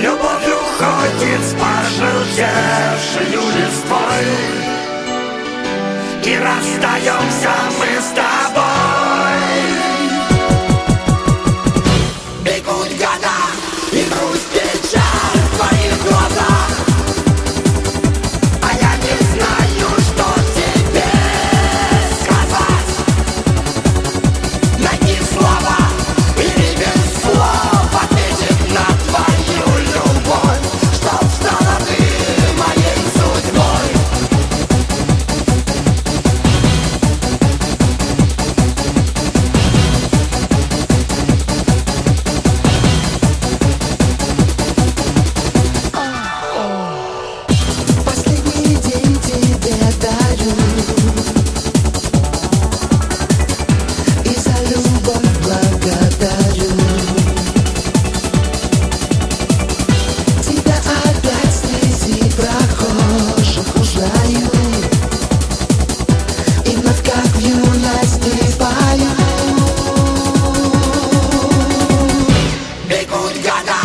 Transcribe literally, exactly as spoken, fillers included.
Любовь уходит с пожелтевшей листвой, и расстаемся мы с тобой. Бегут года, и грусть, печаль в твоих глазах, а я не знаю, что тебе сказать. Найти слова или без слов ответить на твою любовь, чтоб стала ты моей судьбой. Последний день тебе дарю, и за любовь благодарю. Тебя опять среди прохожих узнаю, и вновь как в юности пою. Бегут года,